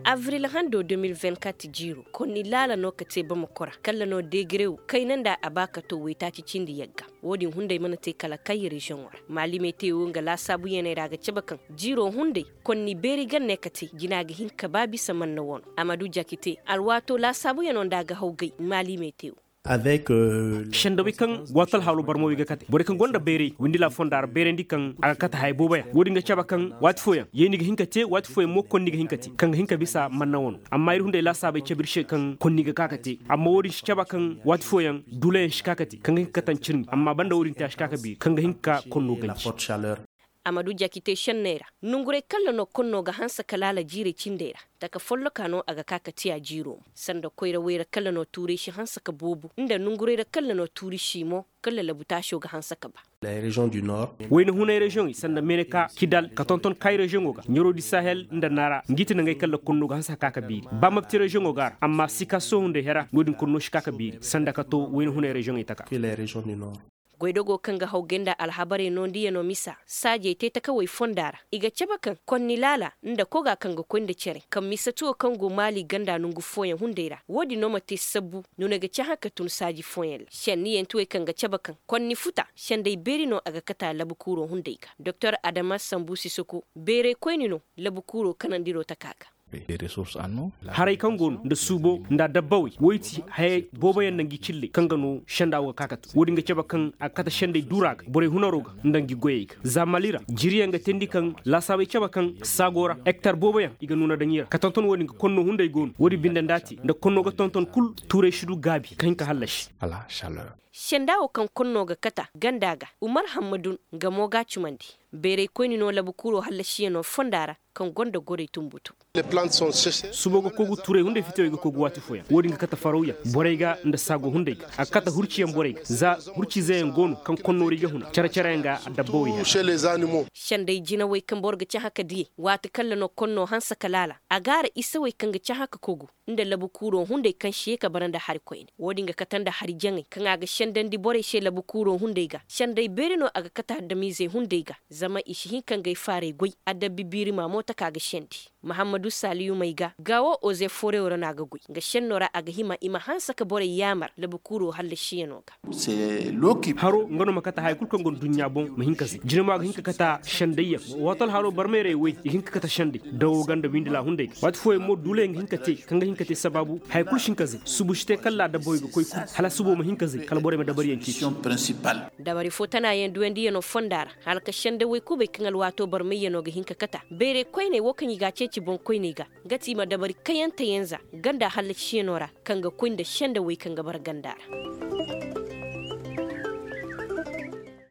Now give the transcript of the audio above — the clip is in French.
avril hando 2024 jiro konni lala no kate ba makora kala no degreu kainan da abaka to weta ci cindi yagga wodin hundai mana te kala kai region war mali me te wonga la sabu yene daga cibakan jiro hundai konni beri ganne kate ginaga hinka babi saman na wono amadu jakite alwato la sabu yeno daga hawgai mali me te avec shandawi kan watal halu barmo wiga kate bore kan gonda bere windi la fondar bere ndi kan aga kata hay boba wodi nga chaba kan wat foya yeni ga hinkate wat foya mo konni ga hinkati kan hinka bisa manna wono amma ir hunde la sabe chebirshe kan konni ga kakate amma wodi chaba kan wat foya dule shikakati kan hinka tan cirni amma banda wodi ta shikaka bi kan ga hinka konno ganci amadu jakite shannera nungure kala no konno ga hansa kalala jire cindera daga follo kano aga kakati a jiro sanda koira wera kala no turi shi hansa ka bobu inda nungure da kala no turi shi mo kala labuta sho ga hansa ka ba la région du nord wayna huna region sanda meneka kidal ka tonton kay region ga nyoro di sahel inda nara ngiti na ngay kala konno ga hansa kaka bi ba mabti region ga amma sika so hunde hera nodin konno shi kaka bi sanda ka to wayna huna region itaka la région du nord goidogo kanga haugenda alhabare no ndiye no misa saje te ta kawai fondara iga cebakan konni lala inda koga kanga konde cere kan misa to kango mali ganda nungu foyen hundera wodi no mate sabu nuna ga haka tun saji foyen shen ni entuwe kanga cebakan konni futa shen dai beri no aga kata labukuro hundeiga dr adama sambusi soko bere koini no labukuro kanandiro takaka des ressources en eau haray kangon da subo nda dabbawi woyti hay boba yan nangi cille kangano shanda wa kakatu wodi nga ceba kan akata shande duraga bore hunaroga ndangi goyega zamalira jiriya nga tendi kan la sabe ceba kan sagora hectare boba yan iga nuna danyira katonton wodi nga konno hunday gon wodi binda ndati nda konno ga tonton kul ture shudu gabi kanka halash à la chaleur shendawo kan konno ga kata gandaga umar hamadun ga moga chumandi bere koini no labukuro halashiya no fondara kan gonda gore tumbutu les plantes sont séchées subogo kogu ture hunde fitoy ga kogu wati foya wodi nga kata farawya boreyga nda sago hunde akata hurciyam boreyga za hurci zayen gonu kan konno riga huna cara nga dabbowi chez les animaux shandai jina wai kan borga ci haka die wata kalla no konno hansa kalala agara isa wai kan ga ci haka kogu inda labukuro hunde kan shi ka baranda har koini wodi nga katanda har jangai kan aga shandan di bore she labukuro hunde ga shandai berino aga kata da mize hunde ga zama ishi kan gai fare goi adda bibiri ma mota kaga shendi muhammadu saliyu maiga gawo oze fore wora naga goi ga shennora aga hima ima hansa ka bore yamar labukuro halle shiyanoga c'est l'eau qui haro ngono makata hay kulko ngon dunya bon mahinkasi jinama ga hinka kata shandayya watal haro barmere we hinka kata shandi dawo ganda windila hunde wat foy mo dule hinka te kanga hinka te sababu hay kul shinkazi subushte kala da boy go koy hala subo mahinkazi kala bore me dabari yanki principale dabari fotana yen duwendi yeno fondara halka shande we kube kangal wato barme yeno ga hinka kata bere koyne wokan ga ceci bon koyne ga gati ma dabari kayanta yanza ganda halle shinora kanga koynda shande we kanga bar gandara